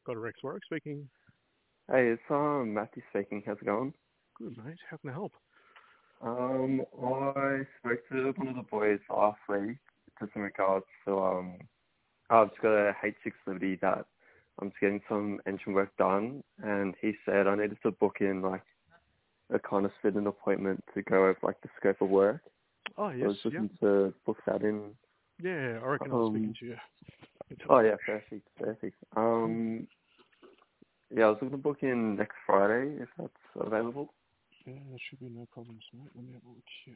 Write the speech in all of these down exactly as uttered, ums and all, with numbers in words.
Got a Rex Warwick speaking. Hey, it's um Matthew speaking. How's it going? Good, mate. How can I help? Um, I spoke to one of the boys last week just in regards to um, I've just got a H six Liberty that I'm just getting some engine work done, and he said I needed to book in like a kind of fit an appointment to go over like the scope of work. Oh, I yes, was yeah. looking to book that in. Yeah, I reckon I was speaking Um, to you. Tell oh me. yeah, perfect, perfect. Um, yeah, I was looking to book in next Friday if that's available. Yeah, there should be no problems, mate. Let me have a look here.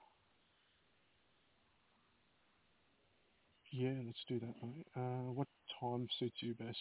Yeah, let's do that, mate. Uh, what time suits you best?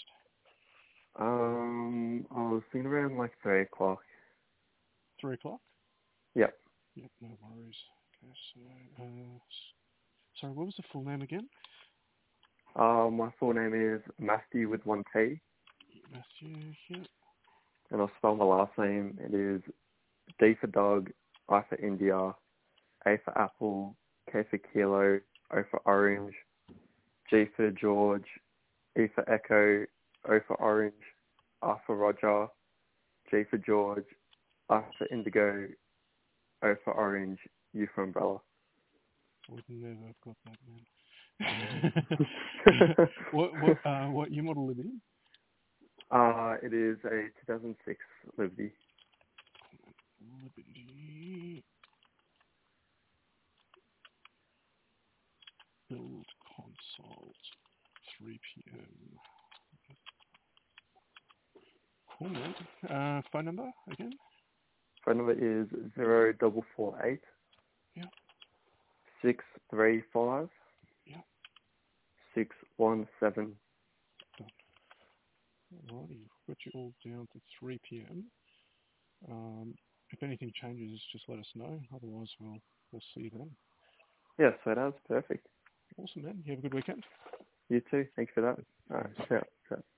Um, I was thinking around like three o'clock. Three o'clock? Yep. Yep, no worries. Okay, so, uh, s- sorry, what was the full name again? Uh, my full name is Matthew with one T, Matthew, yeah. and I'll spell my last name. It is D for dog, I for India, A for apple, K for kilo, O for orange, G for George, E for echo, O for orange, R for Roger, G for George, I for indigo, O for orange, U for umbrella. I would never have got that, man. what, what, uh, what year model Liberty? uh, it is a two thousand six Liberty. Liberty build consult, three p.m. Cool, mate. Uh, phone number again? Phone number is zero double four eight Yeah, six three five yeah. six one seven. Alrighty, got you all down to three p.m. Um, if anything changes, just let us know. Otherwise, we'll we'll see you then. Yes, so that was perfect. Awesome, man. You have a good weekend. You too. Thanks for that. All right. Cheers. Ciao. Ciao.